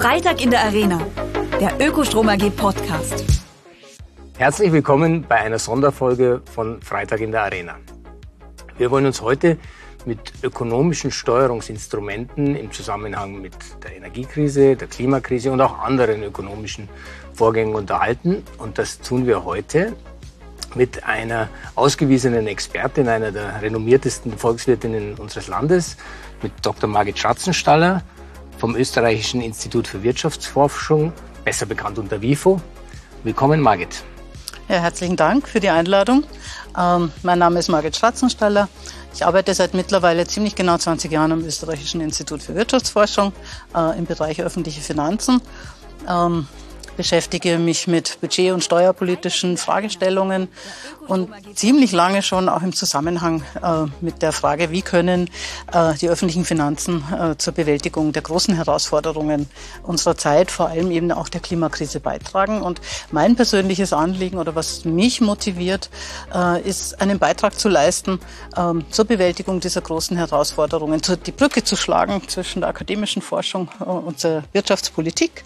Freitag in der Arena, der Ökostrom AG Podcast. Herzlich willkommen bei einer Sonderfolge von Freitag in der Arena. Wir wollen uns heute mit ökonomischen Steuerungsinstrumenten im Zusammenhang mit der Energiekrise, der Klimakrise und auch anderen ökonomischen Vorgängen unterhalten. Und das tun wir heute mit einer ausgewiesenen Expertin, einer der renommiertesten Volkswirtinnen unseres Landes, mit Dr. Margit Schratzenstaller vom Österreichischen Institut für Wirtschaftsforschung, besser bekannt unter WIFO. Willkommen, Margit. Ja, herzlichen Dank für die Einladung. Mein Name ist Margit Schratzenstaller. Ich arbeite seit mittlerweile ziemlich genau 20 Jahren am Österreichischen Institut für Wirtschaftsforschung im Bereich öffentliche Finanzen. Beschäftige mich mit budget- und steuerpolitischen Fragestellungen und ziemlich lange schon auch im Zusammenhang mit der Frage, wie können die öffentlichen Finanzen zur Bewältigung der großen Herausforderungen unserer Zeit, vor allem eben auch der Klimakrise, beitragen. Und mein persönliches Anliegen oder was mich motiviert, ist, einen Beitrag zu leisten zur Bewältigung dieser großen Herausforderungen, die Brücke zu schlagen zwischen der akademischen Forschung und der Wirtschaftspolitik,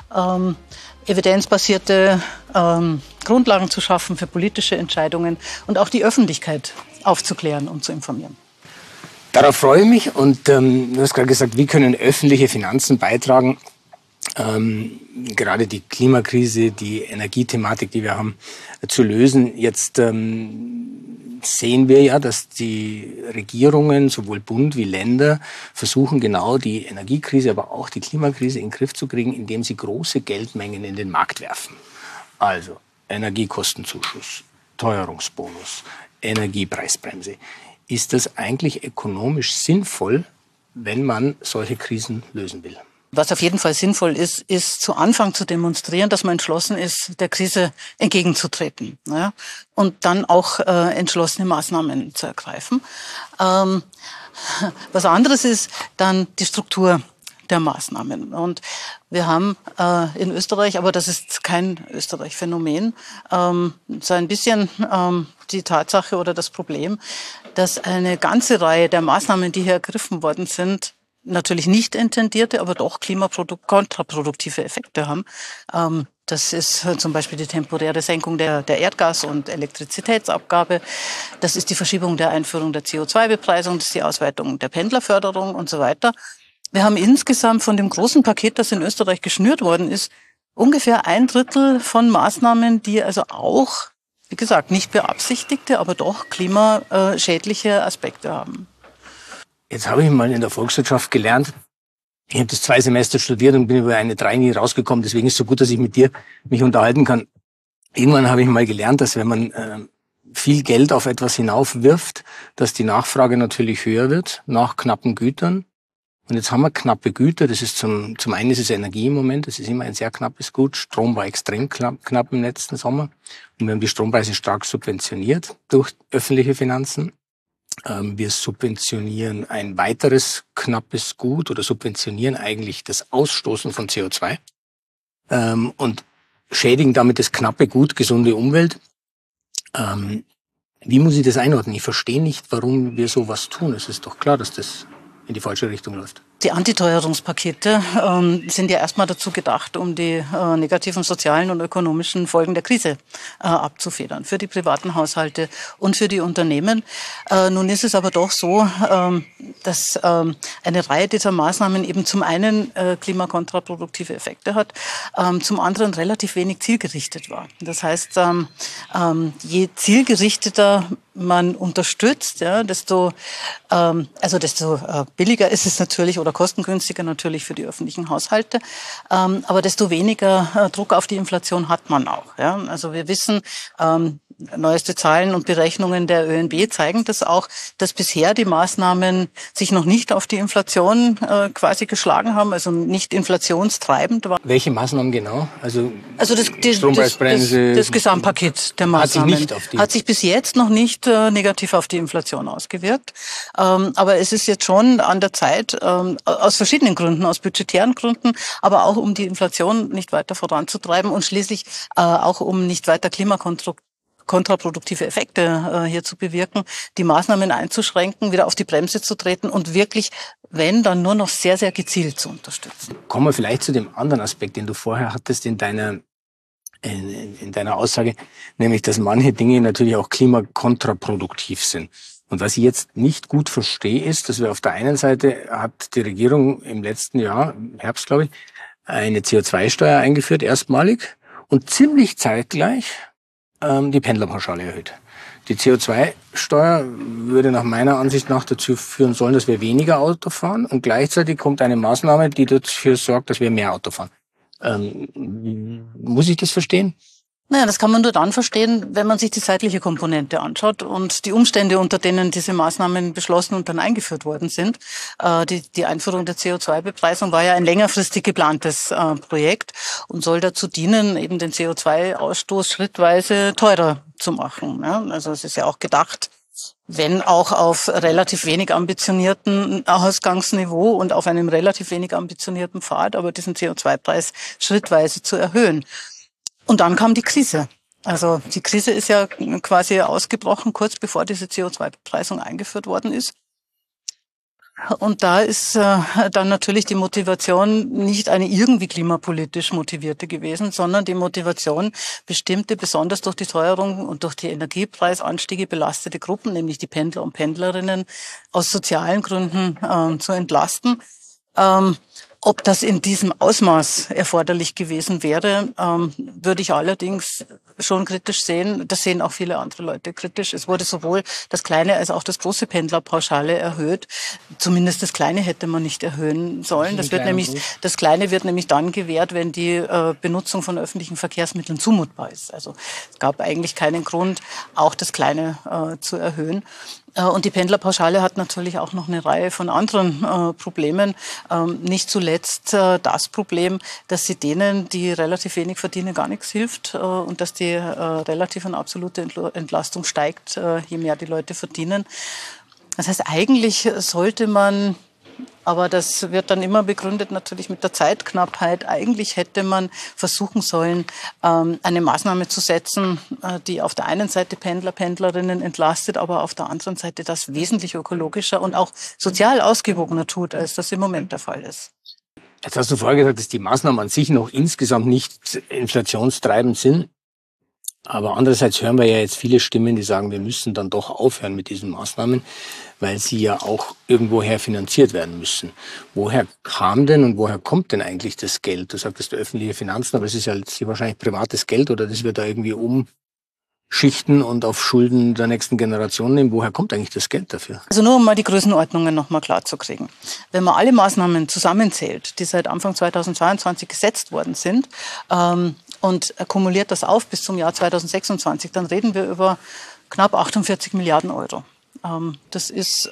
evidenzbasierte Grundlagen zu schaffen für politische Entscheidungen und auch die Öffentlichkeit aufzuklären und zu informieren. Darauf freue ich mich und du hast gerade gesagt, wie können öffentliche Finanzen beitragen, gerade die Klimakrise, die Energiethematik, die wir haben, zu lösen. Jetzt sehen wir ja, dass die Regierungen, sowohl Bund wie Länder, versuchen genau die Energiekrise, aber auch die Klimakrise in den Griff zu kriegen, indem sie große Geldmengen in den Markt werfen. Also Energiekostenzuschuss, Teuerungsbonus, Energiepreisbremse. Ist das eigentlich ökonomisch sinnvoll, wenn man solche Krisen lösen will? Was auf jeden Fall sinnvoll ist, ist zu Anfang zu demonstrieren, dass man entschlossen ist, der Krise entgegenzutreten, ja, und dann auch entschlossene Maßnahmen zu ergreifen. Was anderes ist dann die Struktur der Maßnahmen. Und wir haben in Österreich, aber das ist kein Österreich-Phänomen, so ein bisschen die Tatsache oder das Problem, dass eine ganze Reihe der Maßnahmen, die hier ergriffen worden sind, natürlich nicht intendierte, aber doch kontraproduktive Effekte haben. Das ist zum Beispiel die temporäre Senkung der Erdgas- und Elektrizitätsabgabe. Das ist die Verschiebung der Einführung der CO2-Bepreisung, das ist die Ausweitung der Pendlerförderung und so weiter. Wir haben insgesamt von dem großen Paket, das in Österreich geschnürt worden ist, ungefähr 1/3 von Maßnahmen, die also auch, wie gesagt, nicht beabsichtigte, aber doch klimaschädliche Aspekte haben. Jetzt habe ich mal in der Volkswirtschaft gelernt. Ich habe das 2 Semester studiert und bin über eine 3 nie rausgekommen. Deswegen ist es so gut, dass ich mit dir mich unterhalten kann. Irgendwann habe ich mal gelernt, dass wenn man viel Geld auf etwas hinaufwirft, dass die Nachfrage natürlich höher wird nach knappen Gütern. Und jetzt haben wir knappe Güter. Das ist zum einen ist es Energie im Moment. Das ist immer ein sehr knappes Gut. Strom war extrem knapp im letzten Sommer. Und wir haben die Strompreise stark subventioniert durch öffentliche Finanzen. Wir subventionieren ein weiteres knappes Gut oder subventionieren eigentlich das Ausstoßen von CO2 und schädigen damit das knappe Gut, gesunde Umwelt. Wie muss ich das einordnen? Ich verstehe nicht, warum wir sowas tun. Es ist doch klar, dass das in die falsche Richtung läuft. Die Antiteuerungspakete sind ja erstmal dazu gedacht, um die negativen sozialen und ökonomischen Folgen der Krise abzufedern, für die privaten Haushalte und für die Unternehmen. Nun ist es aber doch so, dass eine Reihe dieser Maßnahmen eben zum einen klimakontraproduktive Effekte hat, zum anderen relativ wenig zielgerichtet war. Das heißt, je zielgerichteter man unterstützt, ja, desto billiger ist es natürlich oder kostengünstiger natürlich für die öffentlichen Haushalte, aber desto weniger Druck auf die Inflation hat man auch. Ja. Also wir wissen, neueste Zahlen und Berechnungen der ÖNB zeigen das auch, dass bisher die Maßnahmen sich noch nicht auf die Inflation quasi geschlagen haben, also nicht inflationstreibend waren. Welche Maßnahmen genau? Also Strompreisbremse, das Gesamtpaket der Maßnahmen hat sich bis jetzt noch nicht negativ auf die Inflation ausgewirkt. Aber es ist jetzt schon an der Zeit, aus verschiedenen Gründen, aus budgetären Gründen, aber auch um die Inflation nicht weiter voranzutreiben und schließlich auch um nicht weiter kontraproduktive Effekte hier zu bewirken, die Maßnahmen einzuschränken, wieder auf die Bremse zu treten und wirklich, wenn, dann nur noch sehr, sehr gezielt zu unterstützen. Kommen wir vielleicht zu dem anderen Aspekt, den du vorher hattest in deiner Aussage, nämlich, dass manche Dinge natürlich auch klimakontraproduktiv sind. Und was ich jetzt nicht gut verstehe, ist, dass wir auf der einen Seite hat die Regierung im letzten Jahr, im Herbst glaube ich, eine CO2-Steuer eingeführt, erstmalig, und ziemlich zeitgleich die Pendlerpauschale erhöht. Die CO2-Steuer würde nach meiner Ansicht nach dazu führen sollen, dass wir weniger Auto fahren, und gleichzeitig kommt eine Maßnahme, die dafür sorgt, dass wir mehr Auto fahren. Muss ich das verstehen? Naja, das kann man nur dann verstehen, wenn man sich die zeitliche Komponente anschaut und die Umstände, unter denen diese Maßnahmen beschlossen und dann eingeführt worden sind. Die Einführung der CO2-Bepreisung war ja ein längerfristig geplantes Projekt und soll dazu dienen, eben den CO2-Ausstoß schrittweise teurer zu machen. Ja, also es ist ja auch gedacht, wenn auch auf relativ wenig ambitionierten Ausgangsniveau und auf einem relativ wenig ambitionierten Pfad, aber diesen CO2-Preis schrittweise zu erhöhen. Und dann kam die Krise. Also die Krise ist ja quasi ausgebrochen, kurz bevor diese CO2-Bepreisung eingeführt worden ist. Und da ist dann natürlich die Motivation nicht eine irgendwie klimapolitisch motivierte gewesen, sondern die Motivation, bestimmte, besonders durch die Teuerung und durch die Energiepreisanstiege belastete Gruppen, nämlich die Pendler und Pendlerinnen, aus sozialen Gründen zu entlasten. Ob das in diesem Ausmaß erforderlich gewesen wäre, würde ich allerdings schon kritisch sehen. Das sehen auch viele andere Leute kritisch. Es wurde sowohl das kleine als auch das große Pendlerpauschale erhöht. Zumindest das kleine hätte man nicht erhöhen sollen. Das kleine wird nämlich dann gewährt, wenn die Benutzung von öffentlichen Verkehrsmitteln zumutbar ist. Also es gab eigentlich keinen Grund, auch das kleine zu erhöhen. Und die Pendlerpauschale hat natürlich auch noch eine Reihe von anderen Problemen. Nicht zuletzt das Problem, dass sie denen, die relativ wenig verdienen, gar nichts hilft und dass die relativ und absolute Entlastung steigt, je mehr die Leute verdienen. Das heißt, eigentlich sollte man, aber das wird dann immer begründet natürlich mit der Zeitknappheit. Eigentlich hätte man versuchen sollen, eine Maßnahme zu setzen, die auf der einen Seite Pendler, Pendlerinnen entlastet, aber auf der anderen Seite das wesentlich ökologischer und auch sozial ausgewogener tut, als das im Moment der Fall ist. Jetzt hast du vorher gesagt, dass die Maßnahmen an sich noch insgesamt nicht inflationstreibend sind. Aber andererseits hören wir ja jetzt viele Stimmen, die sagen, wir müssen dann doch aufhören mit diesen Maßnahmen, weil sie ja auch irgendwoher finanziert werden müssen. Woher kam denn und woher kommt denn eigentlich das Geld? Du sagtest öffentliche Finanzen, aber es ist ja jetzt wahrscheinlich privates Geld, oder das wird da irgendwie umschichten und auf Schulden der nächsten Generation nehmen. Woher kommt eigentlich das Geld dafür? Also nur um mal die Größenordnungen nochmal klar zu kriegen. Wenn man alle Maßnahmen zusammenzählt, die seit Anfang 2022 gesetzt worden sind, und kumuliert das auf bis zum Jahr 2026, dann reden wir über knapp 48 Milliarden Euro. Das ist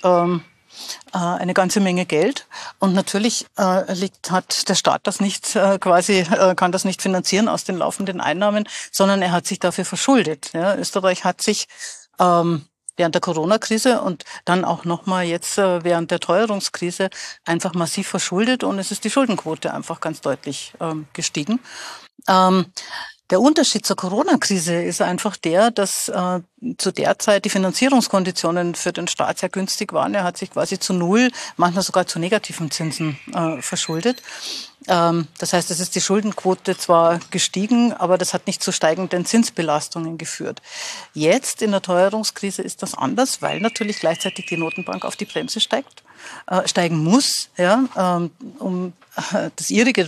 eine ganze Menge Geld. Und natürlich hat der Staat das nicht kann das nicht finanzieren aus den laufenden Einnahmen, sondern er hat sich dafür verschuldet. Ja, Österreich hat sich während der Corona-Krise und dann auch nochmal jetzt während der Teuerungskrise einfach massiv verschuldet, und es ist die Schuldenquote einfach ganz deutlich gestiegen. Der Unterschied zur Corona-Krise ist einfach der, dass zu der Zeit die Finanzierungskonditionen für den Staat sehr günstig waren. Er hat sich quasi zu null, manchmal sogar zu negativen Zinsen verschuldet. Das heißt, es ist die Schuldenquote zwar gestiegen, aber das hat nicht zu steigenden Zinsbelastungen geführt. Jetzt in der Teuerungskrise ist das anders, weil natürlich gleichzeitig die Notenbank auf die Bremse steigen muss, ja, um das Ihrige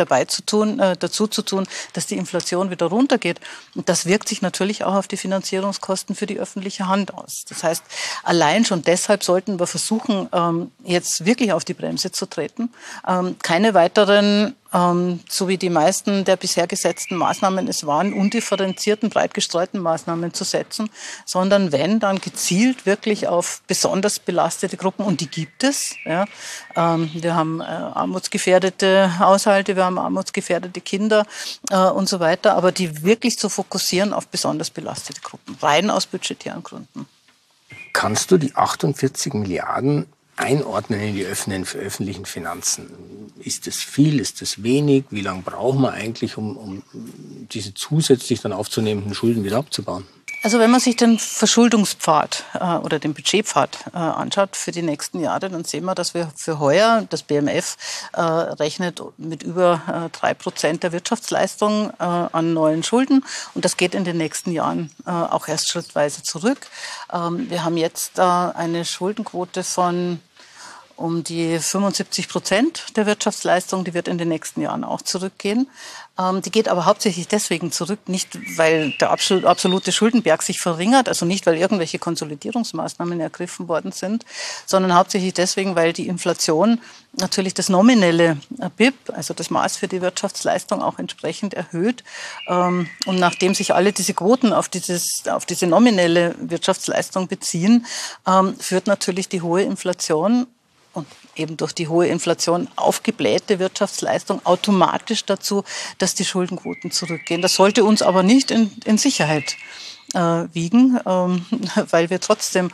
dazu zu tun, dass die Inflation wieder runtergeht. Und das wirkt sich natürlich auch auf die Finanzierungskosten für die öffentliche Hand aus. Das heißt, allein schon deshalb sollten wir versuchen, jetzt wirklich auf die Bremse zu treten, keine weiteren, so wie die meisten der bisher gesetzten Maßnahmen es waren, undifferenzierten, breit gestreuten Maßnahmen zu setzen, sondern wenn, dann gezielt wirklich auf besonders belastete Gruppen, und die gibt es. Ja. Wir haben armutsgefährdete Haushalte, wir haben armutsgefährdete Kinder und so weiter, aber die wirklich zu fokussieren auf besonders belastete Gruppen, rein aus budgetären Gründen. Kannst du die 48 Milliarden einordnen in die öffentlichen Finanzen? Ist das viel, ist das wenig? Wie lange braucht man eigentlich, um diese zusätzlich dann aufzunehmenden Schulden wieder abzubauen? Also wenn man sich den Verschuldungspfad oder den Budgetpfad anschaut für die nächsten Jahre, dann sehen wir, dass wir für heuer, das BMF rechnet mit über 3% der Wirtschaftsleistung an neuen Schulden, und das geht in den nächsten Jahren auch erst schrittweise zurück. Wir haben jetzt eine Schuldenquote von um die 75% der Wirtschaftsleistung, die wird in den nächsten Jahren auch zurückgehen. Die geht aber hauptsächlich deswegen zurück, nicht weil der absolute Schuldenberg sich verringert, also nicht weil irgendwelche Konsolidierungsmaßnahmen ergriffen worden sind, sondern hauptsächlich deswegen, weil die Inflation natürlich das nominelle BIP, also das Maß für die Wirtschaftsleistung, auch entsprechend erhöht. Und nachdem sich alle diese Quoten auf diese nominelle Wirtschaftsleistung beziehen, führt natürlich die hohe Inflation und eben durch die hohe Inflation aufgeblähte Wirtschaftsleistung automatisch dazu, dass die Schuldenquoten zurückgehen. Das sollte uns aber nicht in Sicherheit wiegen, weil wir trotzdem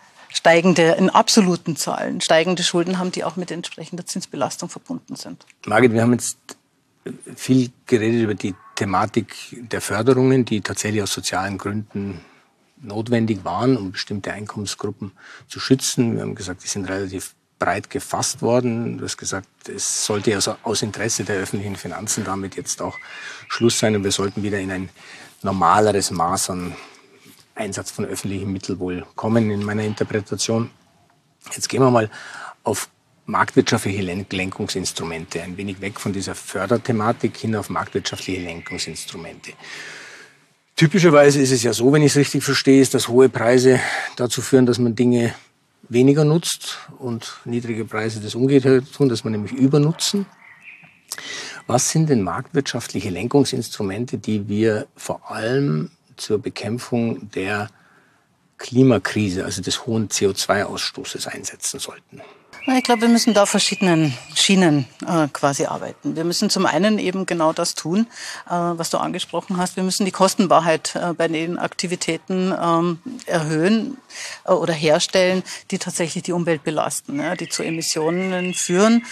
in absoluten Zahlen steigende Schulden haben, die auch mit entsprechender Zinsbelastung verbunden sind. Margit, wir haben jetzt viel geredet über die Thematik der Förderungen, die tatsächlich aus sozialen Gründen notwendig waren, um bestimmte Einkommensgruppen zu schützen. Wir haben gesagt, die sind relativ breit gefasst worden. Du hast gesagt, es sollte also aus Interesse der öffentlichen Finanzen damit jetzt auch Schluss sein und wir sollten wieder in ein normaleres Maß an Einsatz von öffentlichen Mitteln wohl kommen in meiner Interpretation. Jetzt gehen wir mal auf marktwirtschaftliche Lenkungsinstrumente, ein wenig weg von dieser Förderthematik hin auf marktwirtschaftliche Lenkungsinstrumente. Typischerweise ist es ja so, wenn ich es richtig verstehe, ist, dass hohe Preise dazu führen, dass man Dinge weniger nutzt und niedrige Preise das umgekehrt tun, dass man nämlich übernutzen. Was sind denn marktwirtschaftliche Lenkungsinstrumente, die wir vor allem zur Bekämpfung der Klimakrise, also des hohen CO2-Ausstoßes einsetzen sollten? Ich glaube, wir müssen da auf verschiedenen Schienen quasi arbeiten. Wir müssen zum einen eben genau das tun, was du angesprochen hast. Wir müssen die Kostenwahrheit bei den Aktivitäten erhöhen oder herstellen, die tatsächlich die Umwelt belasten, die zu Emissionen führen,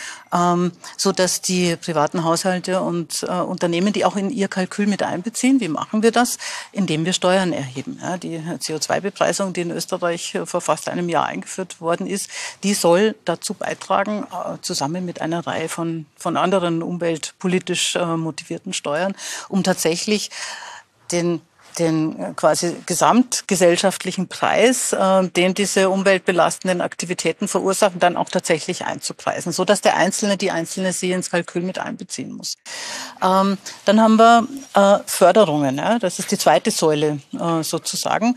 so dass die privaten Haushalte und Unternehmen die auch in ihr Kalkül mit einbeziehen. Wie machen wir das? Indem wir Steuern erheben. Die CO2-Bepreisung, die in Österreich vor fast einem Jahr eingeführt worden ist, die soll dazu beitragen, zusammen mit einer Reihe von anderen umweltpolitisch motivierten Steuern, um tatsächlich den quasi gesamtgesellschaftlichen Preis, den diese umweltbelastenden Aktivitäten verursachen, dann auch tatsächlich einzupreisen, so dass die Einzelne sie ins Kalkül mit einbeziehen muss. Dann haben wir Förderungen, das ist die zweite Säule sozusagen,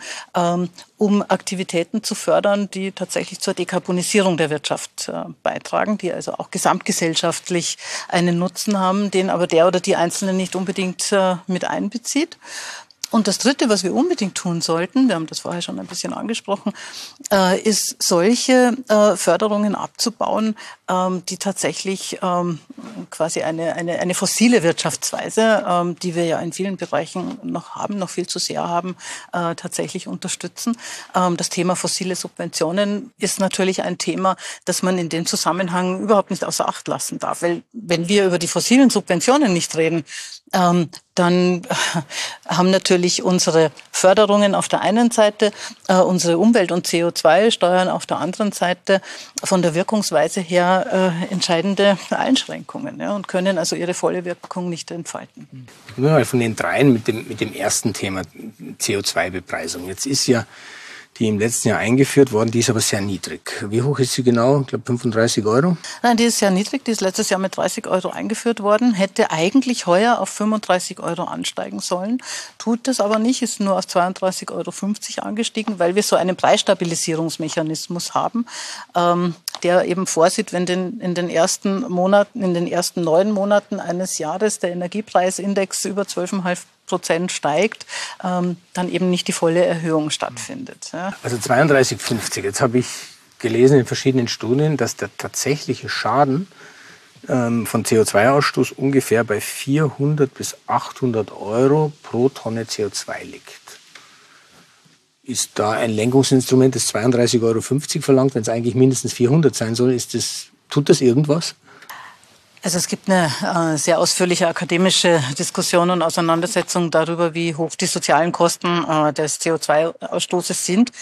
um Aktivitäten zu fördern, die tatsächlich zur Dekarbonisierung der Wirtschaft beitragen, die also auch gesamtgesellschaftlich einen Nutzen haben, den aber der oder die Einzelne nicht unbedingt mit einbezieht. Und das Dritte, was wir unbedingt tun sollten, wir haben das vorher schon ein bisschen angesprochen, ist solche Förderungen abzubauen, die tatsächlich quasi eine fossile Wirtschaftsweise, die wir ja in vielen Bereichen noch viel zu sehr haben, tatsächlich unterstützen. Das Thema fossile Subventionen ist natürlich ein Thema, das man in dem Zusammenhang überhaupt nicht außer Acht lassen darf. Weil wenn wir über die fossilen Subventionen nicht reden, dann haben natürlich unsere Förderungen auf der einen Seite, unsere Umwelt- und CO2-Steuern auf der anderen Seite von der Wirkungsweise her entscheidende Einschränkungen und können also ihre volle Wirkung nicht entfalten. Mal von den dreien mit dem ersten Thema CO2-Bepreisung. Jetzt ist ja die im letzten Jahr eingeführt worden, die ist aber sehr niedrig. Wie hoch ist sie genau? Ich glaube 35 Euro? Nein, die ist sehr niedrig. Die ist letztes Jahr mit 30 Euro eingeführt worden. Hätte eigentlich heuer auf 35 Euro ansteigen sollen. Tut das aber nicht, ist nur auf 32,50 Euro angestiegen, weil wir so einen Preisstabilisierungsmechanismus haben, der eben vorsieht, wenn in den ersten 9 Monaten eines Jahres der Energiepreisindex über 12,5% steigt, dann eben nicht die volle Erhöhung stattfindet. Ja. Also 32,50. Jetzt habe ich gelesen in verschiedenen Studien, dass der tatsächliche Schaden von CO2-Ausstoß ungefähr bei 400 bis 800 Euro pro Tonne CO2 liegt. Ist da ein Lenkungsinstrument, das 32,50 Euro verlangt, wenn es eigentlich mindestens 400 sein soll? Tut das irgendwas? Also es gibt eine sehr ausführliche akademische Diskussion und Auseinandersetzung darüber, wie hoch die sozialen Kosten des CO2-Ausstoßes sind.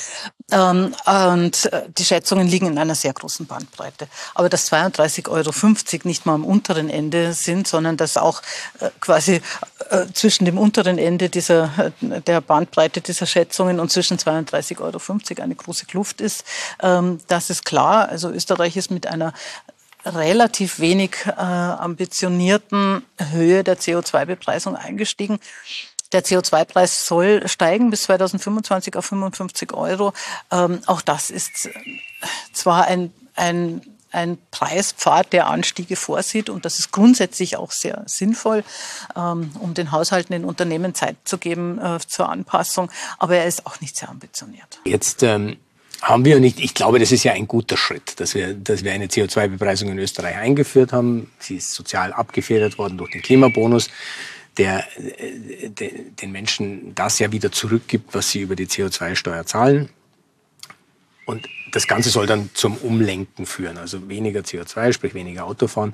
Und die Schätzungen liegen in einer sehr großen Bandbreite. Aber dass 32,50 € nicht mal am unteren Ende sind, sondern dass auch quasi zwischen dem unteren Ende der Bandbreite dieser Schätzungen und zwischen 32,50 € eine große Kluft ist, das ist klar. Also Österreich ist mit einer relativ wenig ambitionierten Höhe der CO2-Bepreisung eingestiegen. Der CO2-Preis soll steigen bis 2025 auf 55 €. Auch das ist zwar ein Preispfad, der Anstiege vorsieht, und das ist grundsätzlich auch sehr sinnvoll, um den Haushalten, den Unternehmen Zeit zu geben zur Anpassung, aber er ist auch nicht sehr ambitioniert. Jetzt haben wir nicht, ich glaube, das ist ja ein guter Schritt, dass wir eine CO2-Bepreisung in Österreich eingeführt haben. Sie ist sozial abgefedert worden durch den Klimabonus, der den Menschen das ja wieder zurückgibt, was sie über die CO2-Steuer zahlen. Und das Ganze soll dann zum Umlenken führen, also weniger CO2, sprich weniger Autofahren,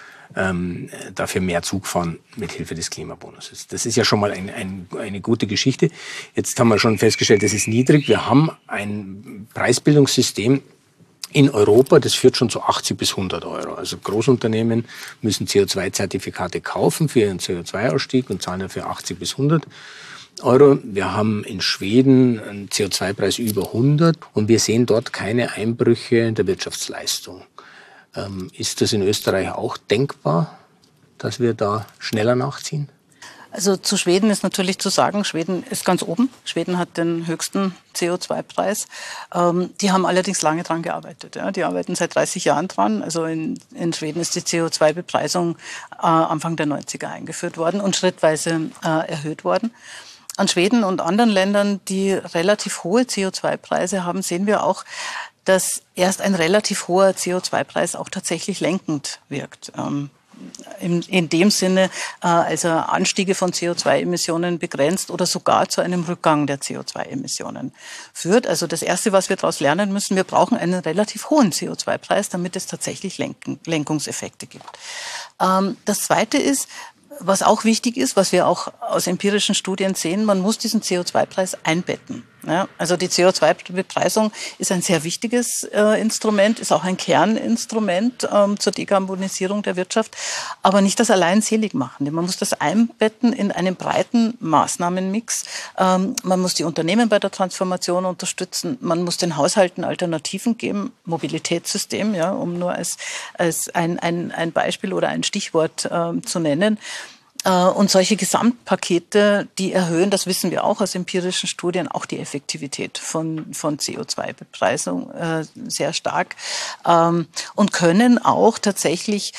dafür mehr Zug fahren mit Hilfe des Klimabonuses. Das ist ja schon mal eine gute Geschichte. Jetzt haben wir schon festgestellt, das ist niedrig. Wir haben ein Preisbildungssystem in Europa, das führt schon zu 80 bis 100 €. Also Großunternehmen müssen CO2-Zertifikate kaufen für ihren CO2-Ausstieg und zahlen dafür 80 bis 100 €. Wir haben in Schweden einen CO2-Preis über 100 und wir sehen dort keine Einbrüche in der Wirtschaftsleistung. Ist das in Österreich auch denkbar, dass wir da schneller nachziehen? Also zu Schweden ist natürlich zu sagen, Schweden ist ganz oben. Schweden hat den höchsten CO2-Preis. Die haben allerdings lange dran gearbeitet. Ja. Die arbeiten seit 30 Jahren dran. Also in Schweden ist die CO2-Bepreisung Anfang der 90er eingeführt worden und schrittweise erhöht worden. An Schweden und anderen Ländern, die relativ hohe CO2-Preise haben, sehen wir auch, dass erst ein relativ hoher CO2-Preis auch tatsächlich lenkend wirkt. In dem Sinne, als er Anstiege von CO2-Emissionen begrenzt oder sogar zu einem Rückgang der CO2-Emissionen führt. Also das Erste, was wir daraus lernen müssen, wir brauchen einen relativ hohen CO2-Preis, damit es tatsächlich Lenkungseffekte gibt. Das Zweite ist, was auch wichtig ist, was wir auch aus empirischen Studien sehen, man muss diesen CO2-Preis einbetten. Ja, also die CO2-Bepreisung ist ein sehr wichtiges Instrument, ist auch ein Kerninstrument zur Dekarbonisierung der Wirtschaft, aber nicht das allein selig machen. Man muss das einbetten in einen breiten Maßnahmenmix. Man muss die Unternehmen bei der Transformation unterstützen, man muss den Haushalten Alternativen geben, Mobilitätssystem, ja, um nur als ein Beispiel oder ein Stichwort zu nennen. Und solche Gesamtpakete, die erhöhen, das wissen wir auch aus empirischen Studien, auch die Effektivität von CO2-Bepreisung sehr stark und können auch tatsächlich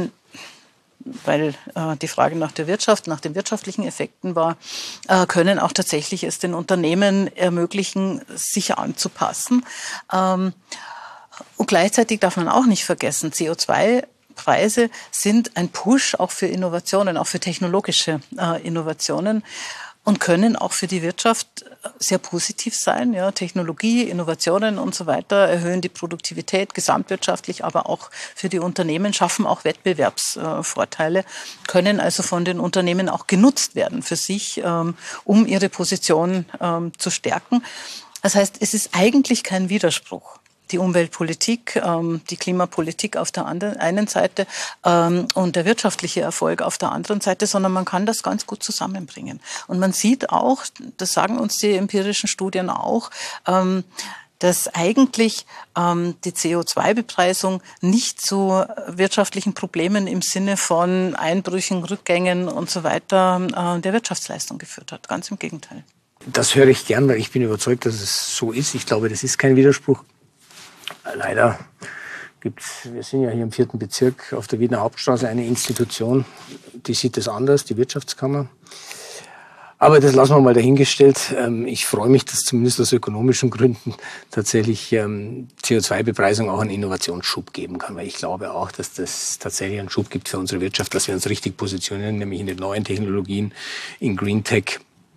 weil die Frage nach der Wirtschaft, nach den wirtschaftlichen Effekten war, können auch tatsächlich es den Unternehmen ermöglichen, sich anzupassen. Und gleichzeitig darf man auch nicht vergessen, CO2-Preise sind ein Push auch für Innovationen, auch für technologische Innovationen und können auch für die Wirtschaft sehr positiv sein. Ja, Technologie, Innovationen und so weiter erhöhen die Produktivität gesamtwirtschaftlich, aber auch für die Unternehmen, schaffen auch Wettbewerbsvorteile, können also von den Unternehmen auch genutzt werden für sich, um ihre Position zu stärken. Das heißt, es ist eigentlich kein Widerspruch. Die Umweltpolitik, die Klimapolitik auf der einen Seite und der wirtschaftliche Erfolg auf der anderen Seite, sondern man kann das ganz gut zusammenbringen. Und man sieht auch, das sagen uns die empirischen Studien auch, dass eigentlich die CO2-Bepreisung nicht zu wirtschaftlichen Problemen im Sinne von Einbrüchen, Rückgängen und so weiter der Wirtschaftsleistung geführt hat. Ganz im Gegenteil. Das höre ich gern, weil ich bin überzeugt, dass es so ist. Ich glaube, das ist kein Widerspruch. Leider wir sind ja hier im 4. Bezirk auf der Wiener Hauptstraße eine Institution, die sieht das anders, die Wirtschaftskammer. Aber das lassen wir mal dahingestellt. Ich freue mich, dass zumindest aus ökonomischen Gründen tatsächlich CO2-Bepreisung auch einen Innovationsschub geben kann, weil ich glaube auch, dass das tatsächlich einen Schub gibt für unsere Wirtschaft, dass wir uns richtig positionieren, nämlich in den neuen Technologien, in Green Tech,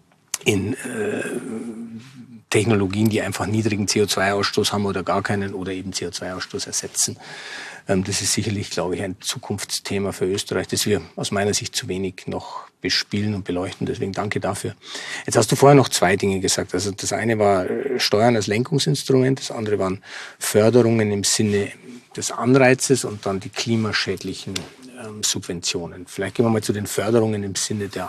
in Technologien, die einfach niedrigen CO2-Ausstoß haben oder gar keinen oder eben CO2-Ausstoß ersetzen. Das ist sicherlich, glaube ich, ein Zukunftsthema für Österreich, das wir aus meiner Sicht zu wenig noch bespielen und beleuchten. Deswegen danke dafür. Jetzt hast du vorher noch zwei Dinge gesagt. Also das eine war Steuern als Lenkungsinstrument, das andere waren Förderungen im Sinne des Anreizes und dann die klimaschädlichen Subventionen. Vielleicht gehen wir mal zu den Förderungen im Sinne der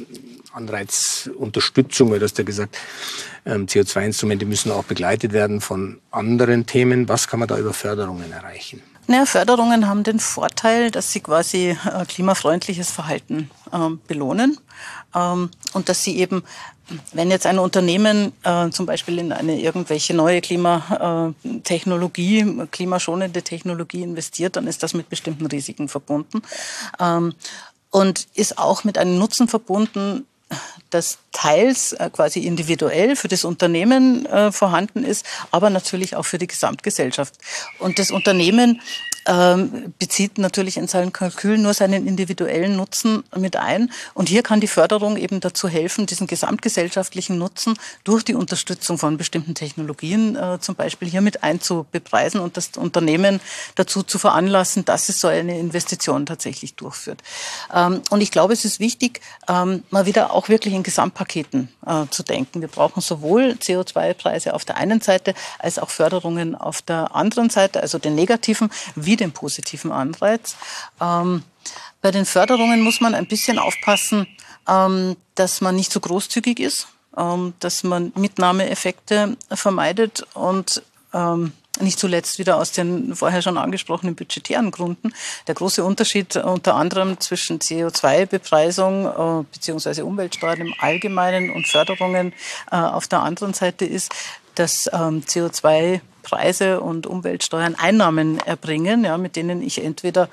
Anreizunterstützung, weil du hast ja gesagt, CO2-Instrumente müssen auch begleitet werden von anderen Themen. Was kann man da über Förderungen erreichen? Naja, Förderungen haben den Vorteil, dass sie quasi klimafreundliches Verhalten belohnen und dass sie eben, wenn jetzt ein Unternehmen zum Beispiel in eine irgendwelche neue Klimatechnologie, klimaschonende Technologie investiert, dann ist das mit bestimmten Risiken verbunden und ist auch mit einem Nutzen verbunden, das teils quasi individuell für das Unternehmen vorhanden ist, aber natürlich auch für die Gesamtgesellschaft. Und das Unternehmen bezieht natürlich in seinen Kalkülen nur seinen individuellen Nutzen mit ein. Und hier kann die Förderung eben dazu helfen, diesen gesamtgesellschaftlichen Nutzen durch die Unterstützung von bestimmten Technologien zum Beispiel hier mit einzubepreisen und das Unternehmen dazu zu veranlassen, dass es so eine Investition tatsächlich durchführt. Und ich glaube, es ist wichtig, mal wieder auch wirklich in Gesamtpaketen zu denken. Wir brauchen sowohl CO2-Preise auf der einen Seite als auch Förderungen auf der anderen Seite, also den negativen wie den positiven Anreiz. Bei den Förderungen muss man ein bisschen aufpassen, dass man nicht zu großzügig ist, dass man Mitnahmeeffekte vermeidet und nicht zuletzt wieder aus den vorher schon angesprochenen budgetären Gründen. Der große Unterschied unter anderem zwischen CO2-Bepreisung bzw. Umweltsteuern im Allgemeinen und Förderungen auf der anderen Seite ist, dass CO2-Preise und Umweltsteuern Einnahmen erbringen, ja, mit denen ich entweder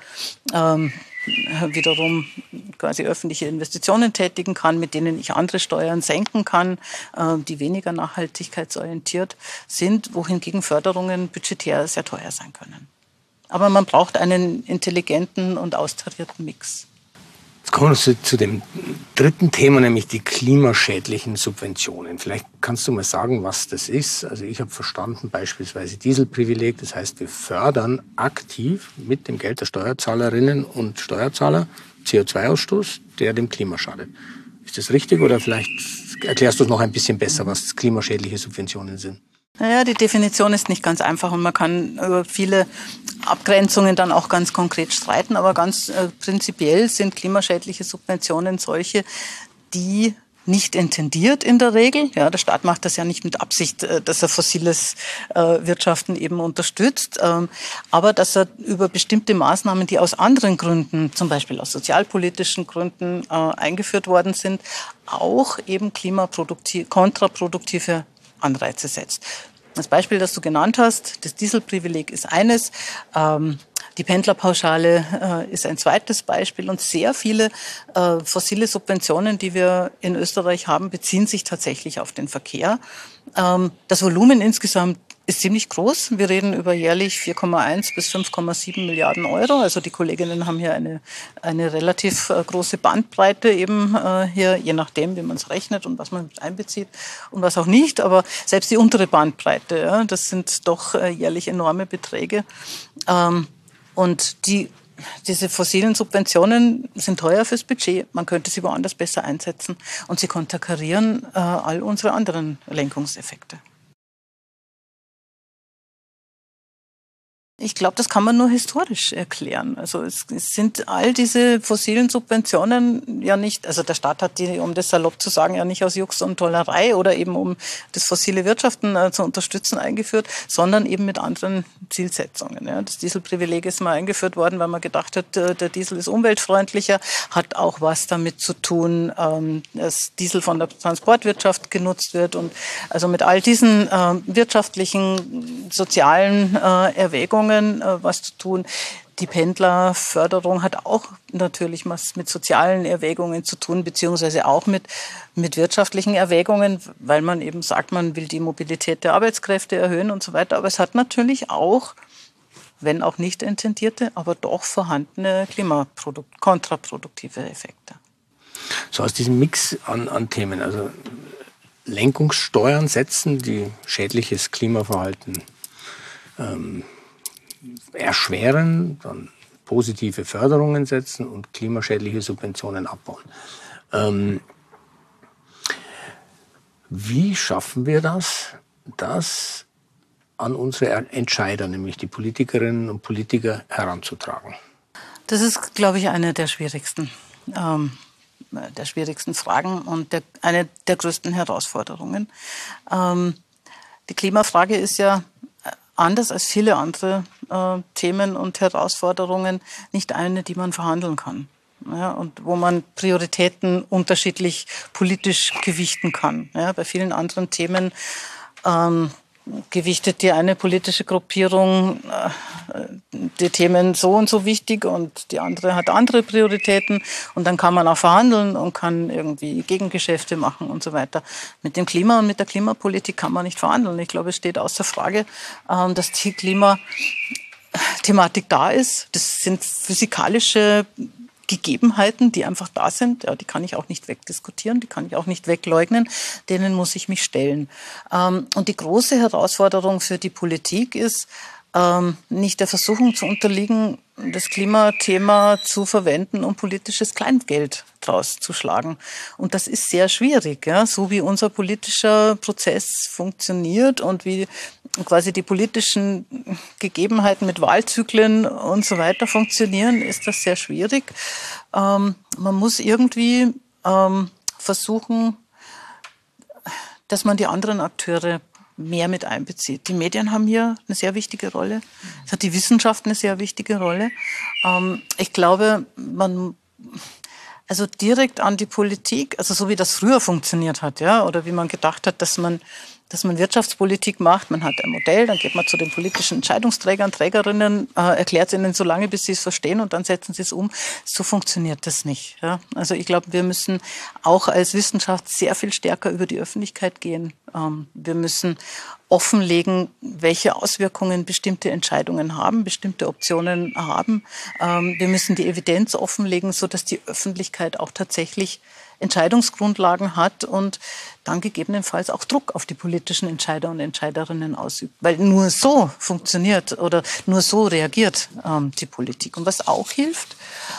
wiederum quasi öffentliche Investitionen tätigen kann, mit denen ich andere Steuern senken kann, die weniger nachhaltigkeitsorientiert sind, wohingegen Förderungen budgetär sehr teuer sein können. Aber man braucht einen intelligenten und austarierten Mix. Jetzt kommen wir zu dem dritten Thema, nämlich die klimaschädlichen Subventionen. Vielleicht kannst du mal sagen, was das ist. Also ich habe verstanden, beispielsweise Dieselprivileg, das heißt, wir fördern aktiv mit dem Geld der Steuerzahlerinnen und Steuerzahler CO2-Ausstoß, der dem Klima schadet. Ist das richtig oder vielleicht erklärst du es noch ein bisschen besser, was klimaschädliche Subventionen sind? Naja, die Definition ist nicht ganz einfach und man kann über viele Abgrenzungen dann auch ganz konkret streiten, aber ganz prinzipiell sind klimaschädliche Subventionen solche, die nicht intendiert in der Regel. Ja, der Staat macht das ja nicht mit Absicht, dass er fossiles Wirtschaften eben unterstützt, aber dass er über bestimmte Maßnahmen, die aus anderen Gründen, zum Beispiel aus sozialpolitischen Gründen eingeführt worden sind, auch eben kontraproduktive Anreize setzt. Das Beispiel, das du genannt hast, das Dieselprivileg ist eines, die Pendlerpauschale ist ein zweites Beispiel und sehr viele fossile Subventionen, die wir in Österreich haben, beziehen sich tatsächlich auf den Verkehr. Das Volumen insgesamt ist ziemlich groß. Wir reden über jährlich 4,1 bis 5,7 Milliarden Euro. Also die Kolleginnen haben hier eine relativ große Bandbreite eben hier, je nachdem, wie man es rechnet und was man mit einbezieht und was auch nicht. Aber selbst die untere Bandbreite, ja, das sind doch jährlich enorme Beträge. Und diese fossilen Subventionen sind teuer fürs Budget. Man könnte sie woanders besser einsetzen. Und sie konterkarieren all unsere anderen Lenkungseffekte. Ich glaube, das kann man nur historisch erklären. Also es sind all diese fossilen Subventionen ja nicht, also der Staat hat die, um das salopp zu sagen, ja nicht aus Jux und Tollerei oder eben um das fossile Wirtschaften zu unterstützen eingeführt, sondern eben mit anderen Zielsetzungen. Ja. Das Dieselprivileg ist mal eingeführt worden, weil man gedacht hat, der Diesel ist umweltfreundlicher, hat auch was damit zu tun, dass Diesel von der Transportwirtschaft genutzt wird und also mit all diesen wirtschaftlichen, sozialen Erwägungen was zu tun. Die Pendlerförderung hat auch natürlich was mit sozialen Erwägungen zu tun, beziehungsweise auch mit wirtschaftlichen Erwägungen, weil man eben sagt, man will die Mobilität der Arbeitskräfte erhöhen und so weiter. Aber es hat natürlich auch, wenn auch nicht intendierte, aber doch vorhandene kontraproduktive Effekte. So aus diesem Mix an Themen, also Lenkungssteuern setzen, die schädliches Klimaverhalten erschweren, dann positive Förderungen setzen und klimaschädliche Subventionen abbauen. Wie schaffen wir das an unsere Entscheider, nämlich die Politikerinnen und Politiker, heranzutragen? Das ist, glaube ich, eine der schwierigsten Fragen und eine der größten Herausforderungen. Die Klimafrage ist ja anders als viele andere Themen und Herausforderungen nicht eine, die man verhandeln kann. Ja, und wo man Prioritäten unterschiedlich politisch gewichten kann. Ja, bei vielen anderen Themen gewichtet die eine politische Gruppierung die Themen so und so wichtig und die andere hat andere Prioritäten und dann kann man auch verhandeln und kann irgendwie Gegengeschäfte machen und so weiter. Mit dem Klima und mit der Klimapolitik kann man nicht verhandeln. Ich glaube, es steht außer Frage, dass die Klimathematik da ist. Das sind physikalische Gegebenheiten, die einfach da sind, ja, die kann ich auch nicht wegdiskutieren, die kann ich auch nicht wegleugnen, denen muss ich mich stellen. Und die große Herausforderung für die Politik ist, nicht der Versuchung zu unterliegen, das Klimathema zu verwenden, um politisches Kleingeld draus zu schlagen. Und das ist sehr schwierig, ja, so wie unser politischer Prozess funktioniert und wie quasi die politischen Gegebenheiten mit Wahlzyklen und so weiter funktionieren, ist das sehr schwierig. Man muss irgendwie versuchen, dass man die anderen Akteure mehr mit einbezieht. Die Medien haben hier eine sehr wichtige Rolle. Es hat die Wissenschaft eine sehr wichtige Rolle. Ich glaube, also direkt an die Politik, also so wie das früher funktioniert hat, ja, oder wie man gedacht hat, dass man Wirtschaftspolitik macht, man hat ein Modell, dann geht man zu den politischen Entscheidungsträgern, Trägerinnen, erklärt ihnen so lange, bis sie es verstehen und dann setzen sie es um. So funktioniert das nicht. Ja. Also ich glaube, wir müssen auch als Wissenschaft sehr viel stärker über die Öffentlichkeit gehen. Wir müssen offenlegen, welche Auswirkungen bestimmte Entscheidungen haben, bestimmte Optionen haben. Wir müssen die Evidenz offenlegen, sodass die Öffentlichkeit auch tatsächlich Entscheidungsgrundlagen hat und dann gegebenenfalls auch Druck auf die politischen Entscheider und Entscheiderinnen ausübt. Weil nur so funktioniert oder nur so reagiert die Politik. Und was auch hilft,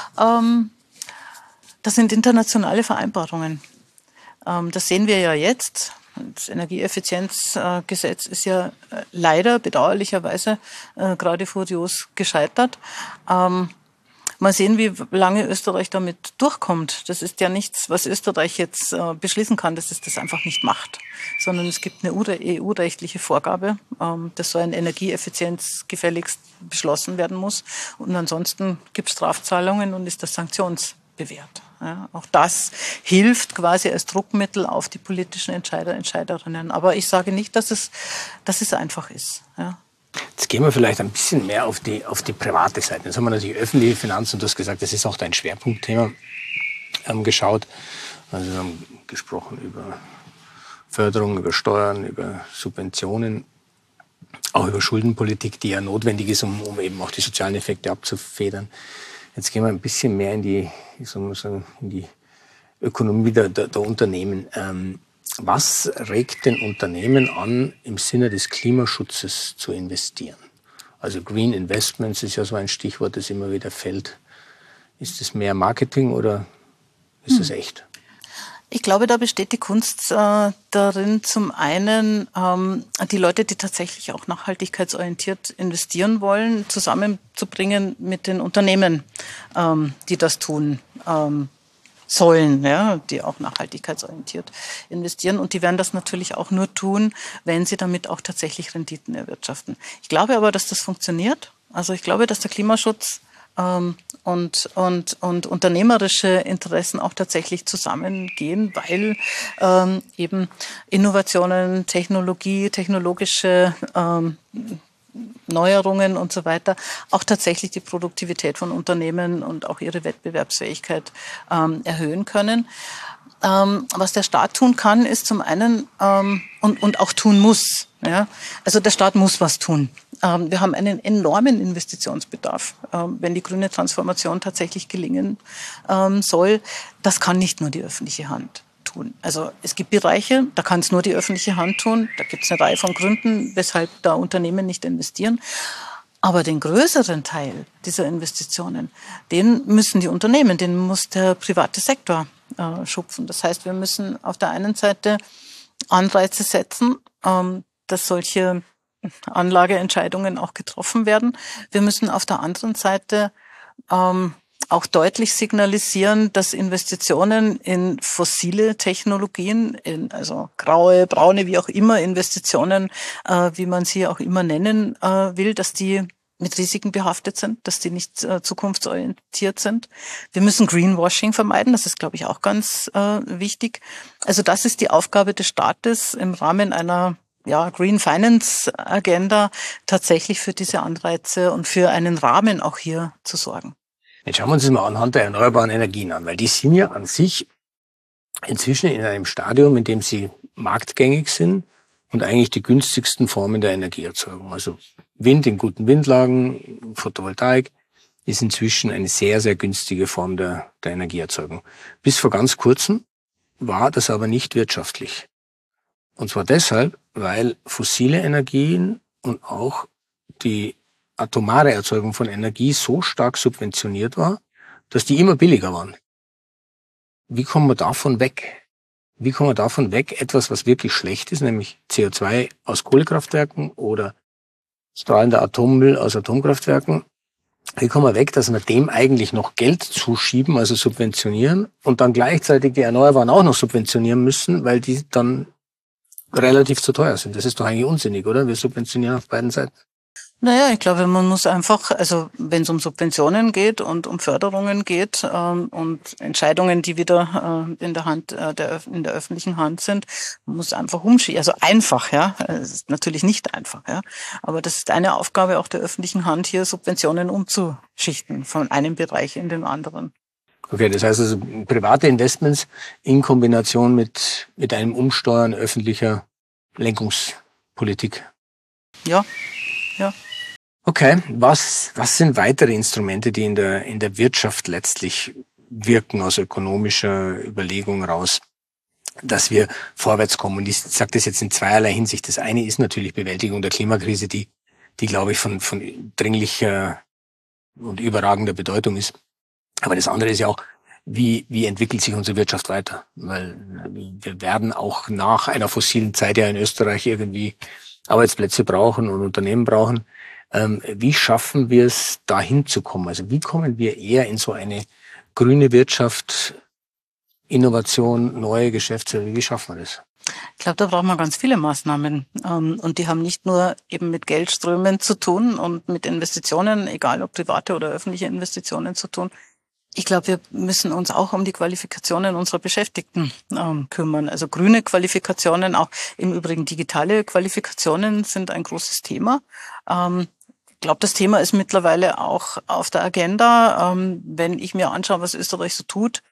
das sind internationale Vereinbarungen. Das sehen wir ja jetzt. Das Energieeffizienzgesetz ist ja leider bedauerlicherweise gerade furios gescheitert. Mal sehen, wie lange Österreich damit durchkommt. Das ist ja nichts, was Österreich jetzt beschließen kann, dass es das einfach nicht macht. Sondern es gibt eine EU-rechtliche Vorgabe, dass so eine Energieeffizienz gefälligst beschlossen werden muss. Und ansonsten gibt es Strafzahlungen und ist das sanktionsbewehrt. Ja, auch das hilft quasi als Druckmittel auf die politischen Entscheider, Entscheiderinnen. Aber ich sage nicht, dass es einfach ist. Ja. Jetzt gehen wir vielleicht ein bisschen mehr auf die private Seite. Jetzt haben wir natürlich öffentliche Finanzen, und du hast gesagt, das ist auch dein Schwerpunktthema, geschaut. Also wir haben gesprochen über Förderung, über Steuern, über Subventionen, auch über Schuldenpolitik, die ja notwendig ist, um eben auch die sozialen Effekte abzufedern. Jetzt gehen wir ein bisschen mehr in die Ökonomie der Unternehmen. Was regt den Unternehmen an, im Sinne des Klimaschutzes zu investieren? Also Green Investments ist ja so ein Stichwort, das immer wieder fällt. Ist das mehr Marketing oder ist das echt? Ich glaube, da besteht die Kunst darin, zum einen die Leute, die tatsächlich auch nachhaltigkeitsorientiert investieren wollen, zusammenzubringen mit den Unternehmen, die das tun sollen, ja, die auch nachhaltigkeitsorientiert investieren. Und die werden das natürlich auch nur tun, wenn sie damit auch tatsächlich Renditen erwirtschaften. Ich glaube aber, dass das funktioniert. Also ich glaube, dass der Klimaschutz und unternehmerische Interessen auch tatsächlich zusammengehen, weil eben Innovationen, technologische Neuerungen und so weiter auch tatsächlich die Produktivität von Unternehmen und auch ihre Wettbewerbsfähigkeit erhöhen können. Was der Staat tun kann, ist zum einen und auch tun muss. Ja? Also der Staat muss was tun. Wir haben einen enormen Investitionsbedarf, wenn die grüne Transformation tatsächlich gelingen soll. Das kann nicht nur die öffentliche Hand tun. Also es gibt Bereiche, da kann es nur die öffentliche Hand tun. Da gibt es eine Reihe von Gründen, weshalb da Unternehmen nicht investieren. Aber den größeren Teil dieser Investitionen, den müssen die Unternehmen, den muss der private Sektor schupfen. Das heißt, wir müssen auf der einen Seite Anreize setzen, dass solche Anlageentscheidungen auch getroffen werden. Wir müssen auf der anderen Seite auch deutlich signalisieren, dass Investitionen in fossile Technologien, in also graue, braune, wie auch immer Investitionen, wie man sie auch immer nennen will, dass die mit Risiken behaftet sind, dass die nicht zukunftsorientiert sind. Wir müssen Greenwashing vermeiden, das ist, glaube ich, auch ganz wichtig. Also das ist die Aufgabe des Staates im Rahmen einer Green Finance Agenda tatsächlich für diese Anreize und für einen Rahmen auch hier zu sorgen. Jetzt schauen wir uns das mal anhand der erneuerbaren Energien an, weil die sind ja an sich inzwischen in einem Stadium, in dem sie marktgängig sind und eigentlich die günstigsten Formen der Energieerzeugung. Also Wind in guten Windlagen, Photovoltaik ist inzwischen eine sehr, sehr günstige Form der Energieerzeugung. Bis vor ganz kurzem war das aber nicht wirtschaftlich. Und zwar deshalb, weil fossile Energien und auch die atomare Erzeugung von Energie so stark subventioniert war, dass die immer billiger waren. Wie kommen wir davon weg? Wie kommen wir davon weg, etwas, was wirklich schlecht ist, nämlich CO2 aus Kohlekraftwerken oder strahlender Atommüll aus Atomkraftwerken? Wie kommen wir weg, dass wir dem eigentlich noch Geld zuschieben, also subventionieren und dann gleichzeitig die Erneuerbaren auch noch subventionieren müssen, weil die dann relativ zu teuer sind? Das ist doch eigentlich unsinnig, oder? Wir subventionieren auf beiden Seiten. Naja, ich glaube, man muss einfach, also wenn es um Subventionen geht und um Förderungen geht und Entscheidungen, die wieder in der Hand in der öffentlichen Hand sind, man muss einfach umschieben. Also einfach, ja, es ist natürlich nicht einfach, ja, aber das ist eine Aufgabe auch der öffentlichen Hand, hier Subventionen umzuschichten von einem Bereich in den anderen. Okay, das heißt also private Investments in Kombination mit einem Umsteuern öffentlicher Lenkungspolitik. Ja, ja. Okay, was sind weitere Instrumente, die in der Wirtschaft letztlich wirken, aus ökonomischer Überlegung raus, dass wir vorwärts kommen? Und ich sage das jetzt in zweierlei Hinsicht. Das eine ist natürlich Bewältigung der Klimakrise, die glaube ich von dringlicher und überragender Bedeutung ist. Aber das andere ist ja auch, wie entwickelt sich unsere Wirtschaft weiter? Weil wir werden auch nach einer fossilen Zeit ja in Österreich irgendwie Arbeitsplätze brauchen und Unternehmen brauchen. Wie schaffen wir es, da hinzukommen? Also wie kommen wir eher in so eine grüne Wirtschaft, Innovation, neue Geschäftsfelder? Wie schaffen wir das? Ich glaube, da braucht man ganz viele Maßnahmen. Und die haben nicht nur eben mit Geldströmen zu tun und mit Investitionen, egal ob private oder öffentliche Investitionen zu tun. Ich glaube, wir müssen uns auch um die Qualifikationen unserer Beschäftigten kümmern. Also grüne Qualifikationen, auch im Übrigen digitale Qualifikationen sind ein großes Thema. Ich glaube, das Thema ist mittlerweile auch auf der Agenda. Wenn ich mir anschaue, was Österreich so tut,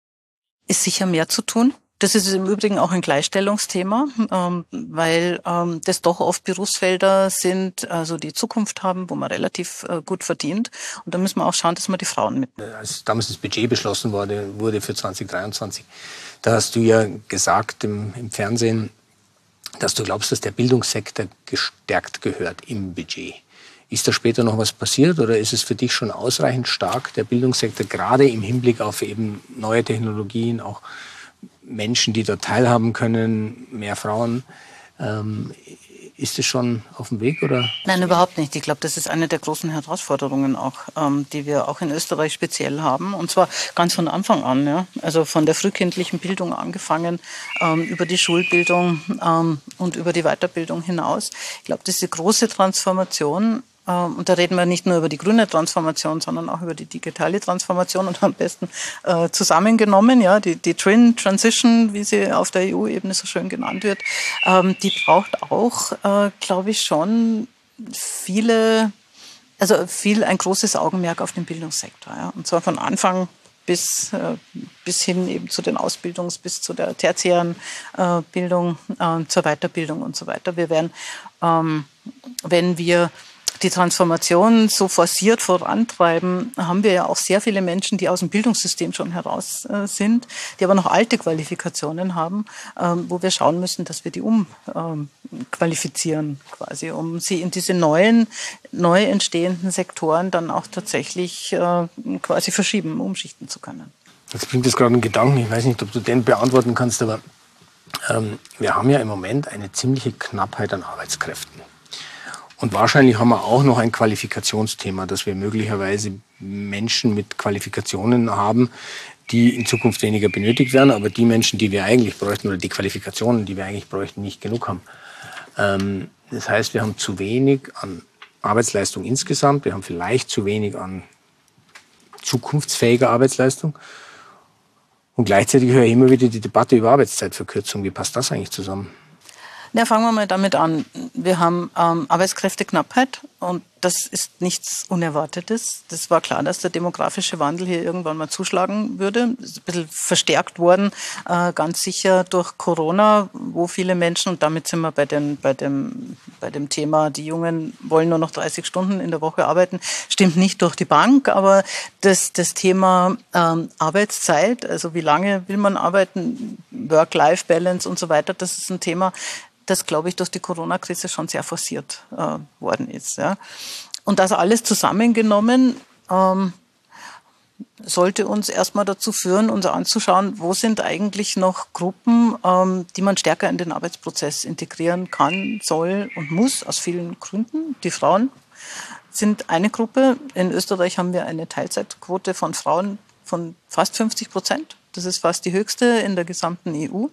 ist sicher mehr zu tun. Das ist im Übrigen auch ein Gleichstellungsthema, weil das doch oft Berufsfelder sind, also die Zukunft haben, wo man relativ gut verdient. Und da müssen wir auch schauen, dass wir die Frauen mitnehmen. Als damals das Budget beschlossen wurde für 2023, da hast du ja gesagt im Fernsehen, dass du glaubst, dass der Bildungssektor gestärkt gehört im Budget. Ist da später noch was passiert oder ist es für dich schon ausreichend stark, der Bildungssektor, gerade im Hinblick auf eben neue Technologien, auch Menschen, die dort teilhaben können, mehr Frauen? Ist es schon auf dem Weg, oder? Nein, überhaupt nicht. Ich glaube, das ist eine der großen Herausforderungen auch, die wir auch in Österreich speziell haben. Und zwar ganz von Anfang an, ja. Also von der frühkindlichen Bildung angefangen, über die Schulbildung und über die Weiterbildung hinaus. Ich glaube, diese große Transformation, und da reden wir nicht nur über die grüne Transformation, sondern auch über die digitale Transformation und am besten zusammengenommen, ja, die Twin Transition, wie sie auf der EU-Ebene so schön genannt wird, die braucht auch, glaube ich, schon ein großes Augenmerk auf den Bildungssektor, ja, und zwar von Anfang bis hin eben zu den bis zu der tertiären Bildung, zur Weiterbildung und so weiter. Wir werden, wenn wir die Transformation so forciert vorantreiben, haben wir ja auch sehr viele Menschen, die aus dem Bildungssystem schon heraus sind, die aber noch alte Qualifikationen haben, wo wir schauen müssen, dass wir die umqualifizieren quasi, um sie in diese neu entstehenden Sektoren dann auch tatsächlich quasi verschieben, umschichten zu können. Jetzt bringt das gerade einen Gedanken, ich weiß nicht, ob du den beantworten kannst, aber wir haben ja im Moment eine ziemliche Knappheit an Arbeitskräften. Und wahrscheinlich haben wir auch noch ein Qualifikationsthema, dass wir möglicherweise Menschen mit Qualifikationen haben, die in Zukunft weniger benötigt werden, aber die Menschen, die wir eigentlich bräuchten, oder die Qualifikationen, die wir eigentlich bräuchten, nicht genug haben. Das heißt, wir haben zu wenig an Arbeitsleistung insgesamt, wir haben vielleicht zu wenig an zukunftsfähiger Arbeitsleistung. Und gleichzeitig höre ich immer wieder die Debatte über Arbeitszeitverkürzung. Wie passt das eigentlich zusammen? Ja, fangen wir mal damit an. Wir haben Arbeitskräfteknappheit und das ist nichts Unerwartetes. Das war klar, dass der demografische Wandel hier irgendwann mal zuschlagen würde. Das ist ein bisschen verstärkt worden, ganz sicher durch Corona, wo viele Menschen, und damit sind wir bei dem Thema, die Jungen wollen nur noch 30 Stunden in der Woche arbeiten, stimmt nicht durch die Bank, aber das Thema Arbeitszeit, also wie lange will man arbeiten, Work-Life-Balance und so weiter, das ist ein Thema, das, glaube ich, durch die Corona-Krise schon sehr forciert worden ist. Ja. Und das alles zusammengenommen sollte uns erstmal dazu führen, uns anzuschauen, wo sind eigentlich noch Gruppen, die man stärker in den Arbeitsprozess integrieren kann, soll und muss, aus vielen Gründen. Die Frauen sind eine Gruppe. In Österreich haben wir eine Teilzeitquote von Frauen von fast 50%. Das ist fast die höchste in der gesamten EU.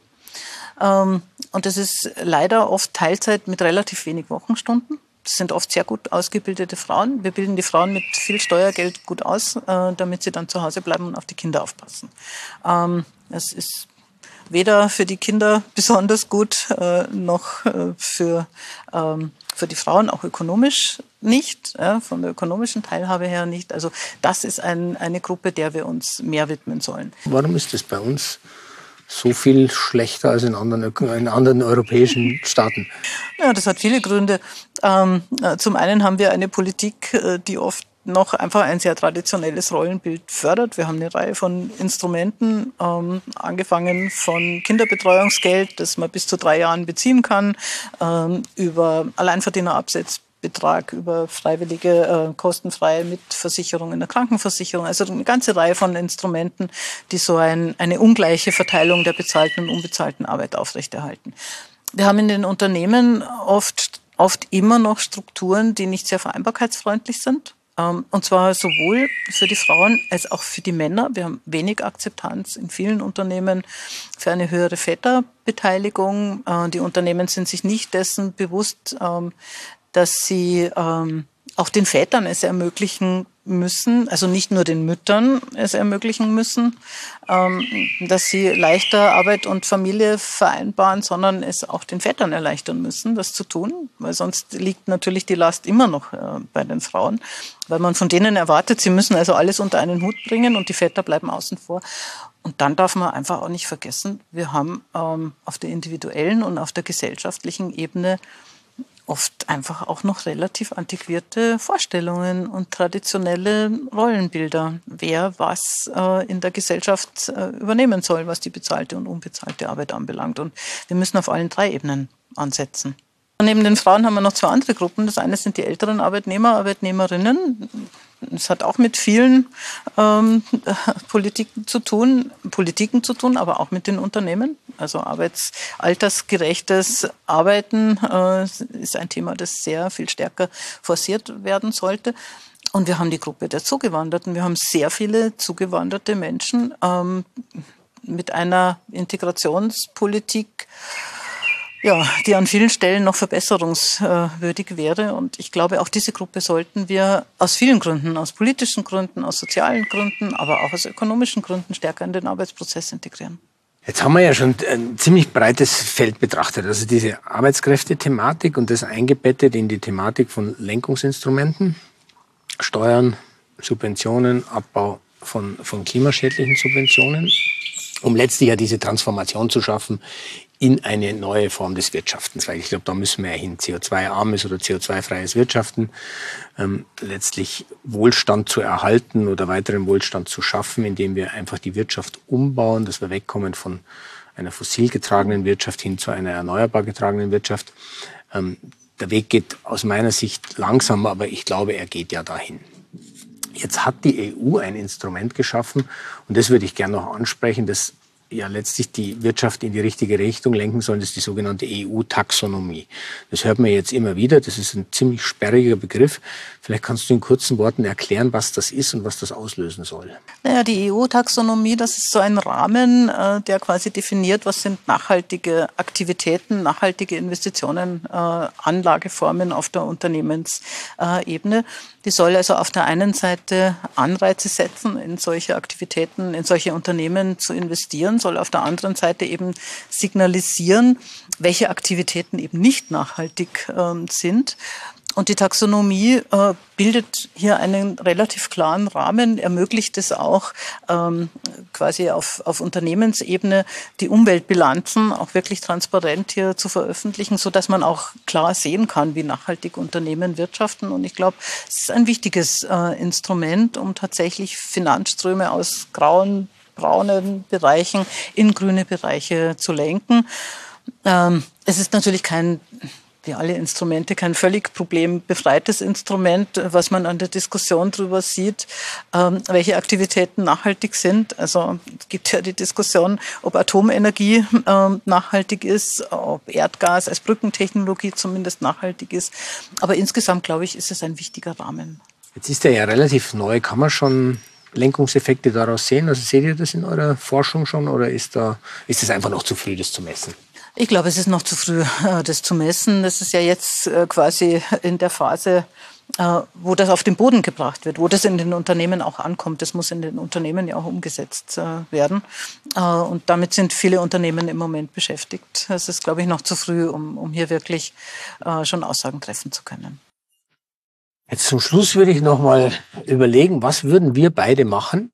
Und das ist leider oft Teilzeit mit relativ wenig Wochenstunden. Das sind oft sehr gut ausgebildete Frauen. Wir bilden die Frauen mit viel Steuergeld gut aus, damit sie dann zu Hause bleiben und auf die Kinder aufpassen. Das ist weder für die Kinder besonders gut, noch für die Frauen, auch ökonomisch nicht, von der ökonomischen Teilhabe her nicht. Also das ist eine Gruppe, der wir uns mehr widmen sollen. Warum ist das bei uns so viel schlechter als in anderen europäischen Staaten? Ja, das hat viele Gründe. Zum einen haben wir eine Politik, die oft noch einfach ein sehr traditionelles Rollenbild fördert. Wir haben eine Reihe von Instrumenten, angefangen von Kinderbetreuungsgeld, das man bis zu 3 Jahren beziehen kann, über Alleinverdienerabsetzbetrag, über freiwillige, kostenfreie Mitversicherung in der Krankenversicherung. Also eine ganze Reihe von Instrumenten, die so eine ungleiche Verteilung der bezahlten und unbezahlten Arbeit aufrechterhalten. Wir haben in den Unternehmen oft immer noch Strukturen, die nicht sehr vereinbarkeitsfreundlich sind. Und zwar sowohl für die Frauen als auch für die Männer. Wir haben wenig Akzeptanz in vielen Unternehmen für eine höhere Väterbeteiligung. Die Unternehmen sind sich nicht dessen bewusst, dass sie auch den Vätern es ermöglichen müssen, also nicht nur den Müttern es ermöglichen müssen, dass sie leichter Arbeit und Familie vereinbaren, sondern es auch den Vätern erleichtern müssen, das zu tun, weil sonst liegt natürlich die Last immer noch bei den Frauen, weil man von denen erwartet, sie müssen also alles unter einen Hut bringen und die Väter bleiben außen vor. Und dann darf man einfach auch nicht vergessen, wir haben auf der individuellen und auf der gesellschaftlichen Ebene oft einfach auch noch relativ antiquierte Vorstellungen und traditionelle Rollenbilder, wer was in der Gesellschaft übernehmen soll, was die bezahlte und unbezahlte Arbeit anbelangt. Und wir müssen auf allen 3 Ebenen ansetzen. Und neben den Frauen haben wir noch 2 andere Gruppen. Das eine sind die älteren Arbeitnehmer, Arbeitnehmerinnen. Das hat auch mit vielen Politiken zu tun, aber auch mit den Unternehmen. Also altersgerechtes Arbeiten ist ein Thema, das sehr viel stärker forciert werden sollte. Und wir haben die Gruppe der Zugewanderten. Wir haben sehr viele zugewanderte Menschen mit einer Integrationspolitik, ja, die an vielen Stellen noch verbesserungswürdig wäre. Und ich glaube, auch diese Gruppe sollten wir aus vielen Gründen, aus politischen Gründen, aus sozialen Gründen, aber auch aus ökonomischen Gründen stärker in den Arbeitsprozess integrieren. Jetzt haben wir ja schon ein ziemlich breites Feld betrachtet. Also diese Arbeitskräfte-Thematik und das eingebettet in die Thematik von Lenkungsinstrumenten, Steuern, Subventionen, Abbau von klimaschädlichen Subventionen, um letztlich ja diese Transformation zu schaffen in eine neue Form des Wirtschaftens, weil ich glaube, da müssen wir ja hin, CO2-armes oder CO2-freies Wirtschaften, letztlich Wohlstand zu erhalten oder weiteren Wohlstand zu schaffen, indem wir einfach die Wirtschaft umbauen, dass wir wegkommen von einer fossil getragenen Wirtschaft hin zu einer erneuerbar getragenen Wirtschaft. Der Weg geht aus meiner Sicht langsam, aber ich glaube, er geht ja dahin. Jetzt hat die EU ein Instrument geschaffen und das würde ich gerne noch ansprechen, das ja letztlich die Wirtschaft in die richtige Richtung lenken soll. Das ist die sogenannte EU-Taxonomie. Das hört man jetzt immer wieder. Das ist ein ziemlich sperriger Begriff. Vielleicht kannst du in kurzen Worten erklären, was das ist und was das auslösen soll. Naja, die EU-Taxonomie, das ist so ein Rahmen, der quasi definiert, was sind nachhaltige Aktivitäten, nachhaltige Investitionen, Anlageformen auf der Unternehmensebene. Die soll also auf der einen Seite Anreize setzen, in solche Aktivitäten, in solche Unternehmen zu investieren, soll auf der anderen Seite eben signalisieren, welche Aktivitäten eben nicht nachhaltig sind. Und die Taxonomie bildet hier einen relativ klaren Rahmen, ermöglicht es auch quasi auf Unternehmensebene die Umweltbilanzen auch wirklich transparent hier zu veröffentlichen, so dass man auch klar sehen kann, wie nachhaltig Unternehmen wirtschaften. Und ich glaube, es ist ein wichtiges Instrument, um tatsächlich Finanzströme aus braunen Bereichen in grüne Bereiche zu lenken. Es ist natürlich wie alle Instrumente, kein völlig problembefreites Instrument, was man an der Diskussion darüber sieht, welche Aktivitäten nachhaltig sind. Also es gibt ja die Diskussion, ob Atomenergie nachhaltig ist, ob Erdgas als Brückentechnologie zumindest nachhaltig ist. Aber insgesamt, glaube ich, ist es ein wichtiger Rahmen. Jetzt ist der ja relativ neu. Kann man schon Lenkungseffekte daraus sehen? Also seht ihr das in eurer Forschung schon oder ist es einfach noch zu früh, das zu messen? Ich glaube, es ist noch zu früh, das zu messen. Das ist ja jetzt quasi in der Phase, wo das auf den Boden gebracht wird, wo das in den Unternehmen auch ankommt. Das muss in den Unternehmen ja auch umgesetzt werden. Und damit sind viele Unternehmen im Moment beschäftigt. Es ist, glaube ich, noch zu früh, um hier wirklich schon Aussagen treffen zu können. Jetzt zum Schluss würde ich noch mal überlegen, was würden wir beide machen,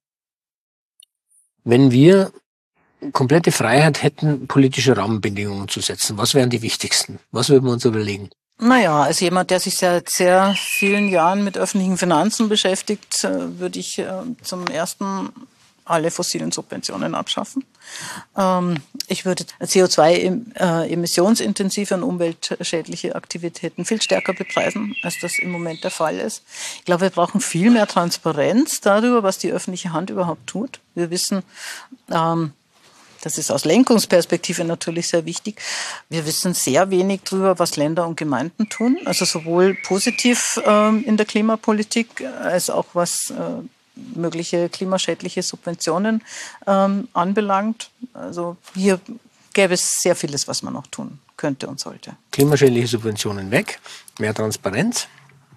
wenn wir komplette Freiheit hätten, politische Rahmenbedingungen zu setzen. Was wären die wichtigsten? Was würden wir uns überlegen? Naja, als jemand, der sich seit sehr vielen Jahren mit öffentlichen Finanzen beschäftigt, würde ich zum ersten alle fossilen Subventionen abschaffen. Ich würde CO2-emissionsintensive und umweltschädliche Aktivitäten viel stärker bepreisen, als das im Moment der Fall ist. Ich glaube, wir brauchen viel mehr Transparenz darüber, was die öffentliche Hand überhaupt tut. Wir wissen, das ist aus Lenkungsperspektive natürlich sehr wichtig. Wir wissen sehr wenig darüber, was Länder und Gemeinden tun. Also sowohl positiv in der Klimapolitik als auch was mögliche klimaschädliche Subventionen anbelangt. Also hier gäbe es sehr vieles, was man noch tun könnte und sollte. Klimaschädliche Subventionen weg, mehr Transparenz.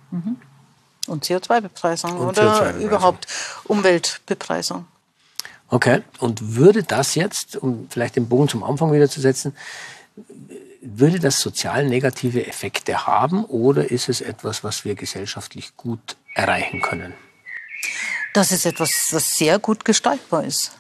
Und CO2-Bepreisung oder überhaupt Umweltbepreisung. Okay, und würde das jetzt, um vielleicht den Bogen zum Anfang wieder zu setzen, würde das sozial negative Effekte haben oder ist es etwas, was wir gesellschaftlich gut erreichen können? Das ist etwas, was sehr gut gestaltbar ist.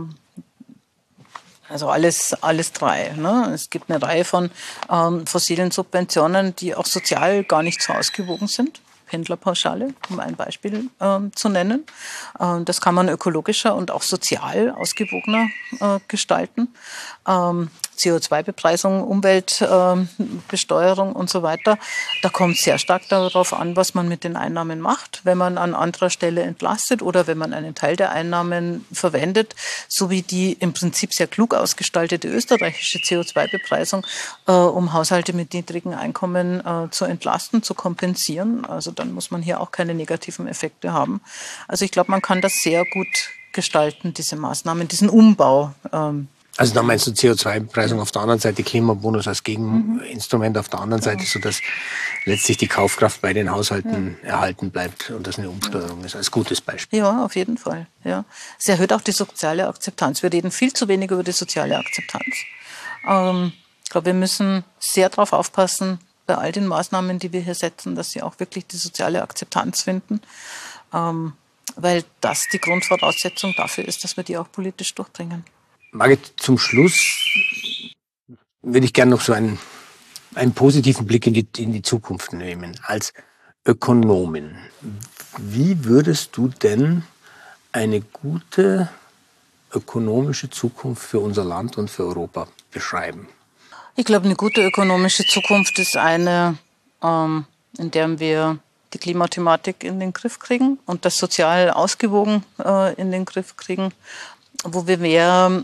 Also alles drei. Ne? Es gibt eine Reihe von fossilen Subventionen, die auch sozial gar nicht so ausgewogen sind. Pendlerpauschale, um ein Beispiel zu nennen. Das kann man ökologischer und auch sozial ausgewogener gestalten. CO2-Bepreisung, Umweltbesteuerung und so weiter. Da kommt sehr stark darauf an, was man mit den Einnahmen macht. Wenn man an anderer Stelle entlastet oder wenn man einen Teil der Einnahmen verwendet, so wie die im Prinzip sehr klug ausgestaltete österreichische CO2-Bepreisung, um Haushalte mit niedrigen Einkommen zu entlasten, zu kompensieren. Also dann muss man hier auch keine negativen Effekte haben. Also ich glaube, man kann das sehr gut gestalten, diese Maßnahmen, diesen Umbau. Also da meinst du CO2-Bepreisung auf der anderen Seite, Klimabonus als Gegeninstrument auf der anderen Seite, sodass letztlich die Kaufkraft bei den Haushalten erhalten bleibt und das eine Umsteuerung ist, als gutes Beispiel. Ja, auf jeden Fall. Ja. Es erhöht auch die soziale Akzeptanz. Wir reden viel zu wenig über die soziale Akzeptanz. Ich glaube, wir müssen sehr darauf aufpassen, bei all den Maßnahmen, die wir hier setzen, dass sie auch wirklich die soziale Akzeptanz finden, weil das die Grundvoraussetzung dafür ist, dass wir die auch politisch durchbringen. Margit, zum Schluss würde ich gerne noch so einen positiven Blick in die Zukunft nehmen. Als Ökonomin, wie würdest du denn eine gute ökonomische Zukunft für unser Land und für Europa beschreiben? Ich glaube, eine gute ökonomische Zukunft ist eine, in der wir die Klimathematik in den Griff kriegen und das sozial ausgewogen in den Griff kriegen, wo wir mehr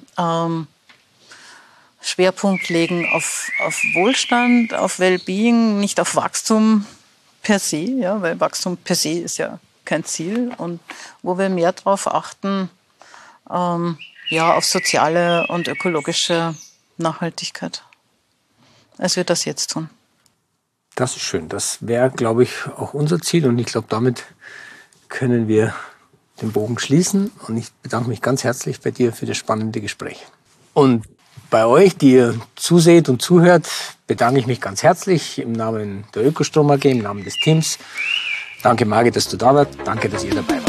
Schwerpunkt legen auf Wohlstand, auf Wellbeing, nicht auf Wachstum per se, ja, weil Wachstum per se ist ja kein Ziel, und wo wir mehr darauf achten, auf soziale und ökologische Nachhaltigkeit, als wir das jetzt tun. Das ist schön. Das wäre, glaube ich, auch unser Ziel. Und ich glaube, damit können wir den Bogen schließen. Und ich bedanke mich ganz herzlich bei dir für das spannende Gespräch. Und bei euch, die ihr zuseht und zuhört, bedanke ich mich ganz herzlich im Namen der Ökostrom AG, im Namen des Teams. Danke, Margit, dass du da warst. Danke, dass ihr dabei wart.